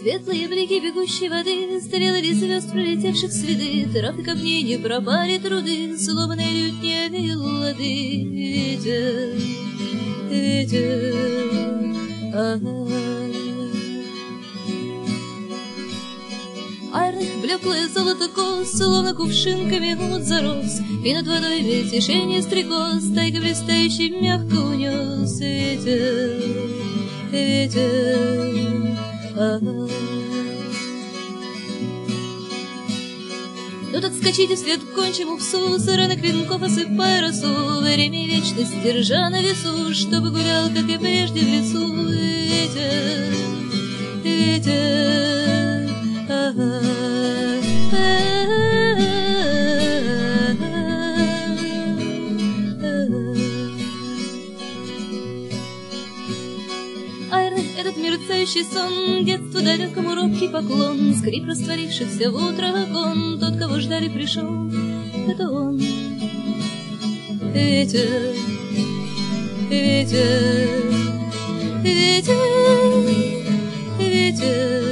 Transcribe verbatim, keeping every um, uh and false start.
Светлые блики бегущей воды, стрелами звезд, пролетевших следы, трав и камней не пропали труды, сломанные лютнями лады. Ветер, ветер, ага. Айрных блеклое золото кос, словно кувшинками гуд зарос, и над водой мельтешение стрекоз, тайга блистающий мягко унес. Ветер, ветер, ага. Тут отскочите вслед кончему псу, с рынок венков осыпая росу, время вечность держа на весу, чтобы гулял, как и прежде, в лесу. Ветер, ветер, ага. Этот мерцающий сон, детству далекому робкий поклон, скрип растворившихся в утро окон, тот, кого ждали, пришел, это он. Ветер, ветер, ветер, ветер.